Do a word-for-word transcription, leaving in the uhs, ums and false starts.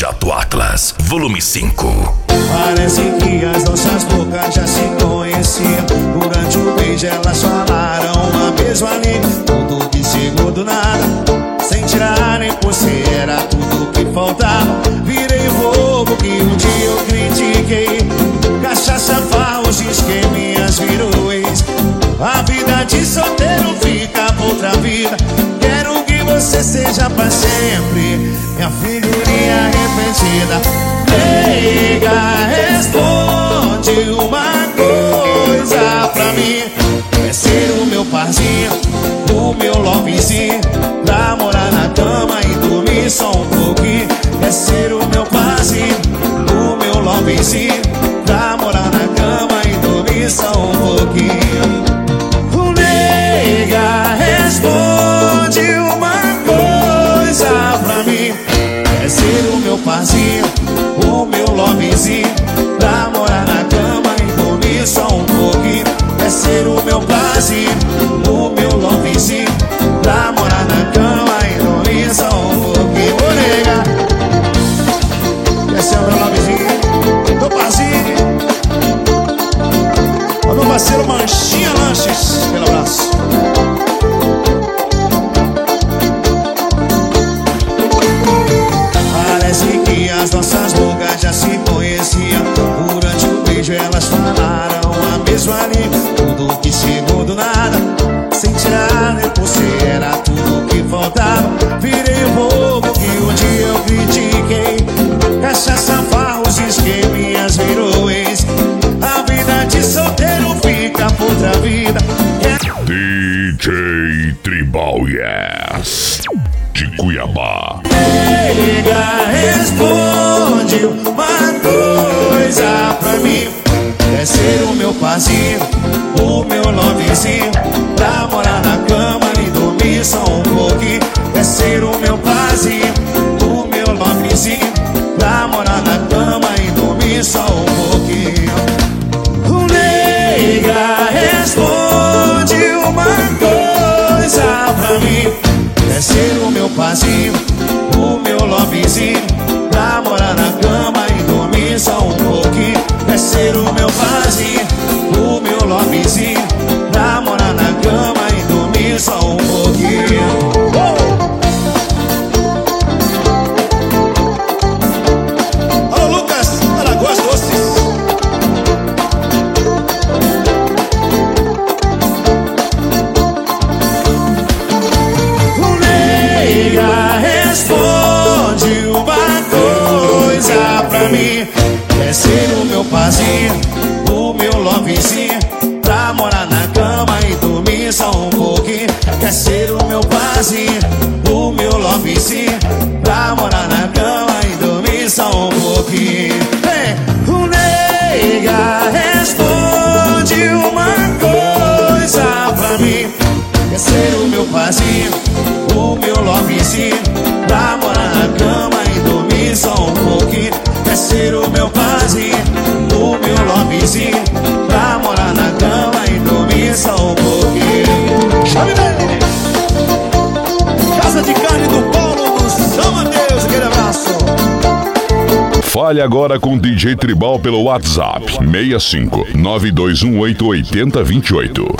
Projeto Atlas, volume cinco. Parece que as nossas bocas já se conheciam. Durante o beijo elas falaram a mesma língua. Tudo que chegou do nada, sem tirar nem por si, era tudo que faltava. Virei bobo que um dia eu critiquei. Cachaça, farros, esqueminhas, virou ex. A vida de solteiro fica pra outra vida. Quero que você seja pra sempre minha figurinha repetida. Nega, responde uma coisa pra mim. Quer ser o meu parzinho, o meu lovezinho, pra morar na cama e dormir só um pouquinho. Quer ser o meu parzinho, o meu lovezinho, pra morar na cama e dormir só um pouquinho. Nega, responde uma coisa pra mim. Quer ser o meu parzinho, o meu lovezinho, pra morar na cama e dormir só um pouquinho. Quer ser o meu parzinho, o meu lovezinho, pra morar na cama e dormir só um pouquinho. Ô nega, quer ser o meu lovezinho, meu parzinho. O meu parceiro Manchinha Lanches, pelo abraço. Parece que as nossas bocas já se conheciam. Durante o beijo elas falaram a mesma língua. Tudo que chegou do nada, sem tirar nem por si, era tudo que faltava. Virei o bobo que um dia eu critiquei. Cachaça, farros, esqueminhas, virou ex. A vida de solteiro fica por outra vida. D J Tribal, yes, de Cuiabá. Nega, responde uma coisa pra mim. Quer ser o meu parzinho, o meu lovezinho, pra morar na cama e dormir só um pouquinho. Quer ser o meu parzinho, o meu lovezinho, pra morar na cama e dormir só um pouquinho. Nega, responde uma coisa pra mim. Quer ser o meu parzinho, o meu lovezinho, pra morar na cama e dormir só um pouquinho. Quer ser o meu parzinho, o meu lovezinho, pra morar na cama e dormir só um pouquinho. Alô Lucas, Alagoas Doces. Nega, responde uma coisa pra mim. Quer ser o meu parzinho, o meu lovezinho, pra morar na cama e dormir só um pouquinho. Quer ser o meu parzinho, o meu lovezinho, pra morar na cama e dormir só um pouquinho. Hey! Nega, responde uma coisa pra mim. Quer ser o meu parzinho, o meu lovezinho, pra morar na cama e dormir só um pouquinho. Quer ser o meu parzinho, o meu lovezinho, pra morar na cama e dormir só um pouquinho. Chame dele! Casa de Carne do Paulo, do São Mateus, aquele abraço. Fale agora com o D J Tribal pelo WhatsApp seis cinco nove dois um oito oito zero dois oito.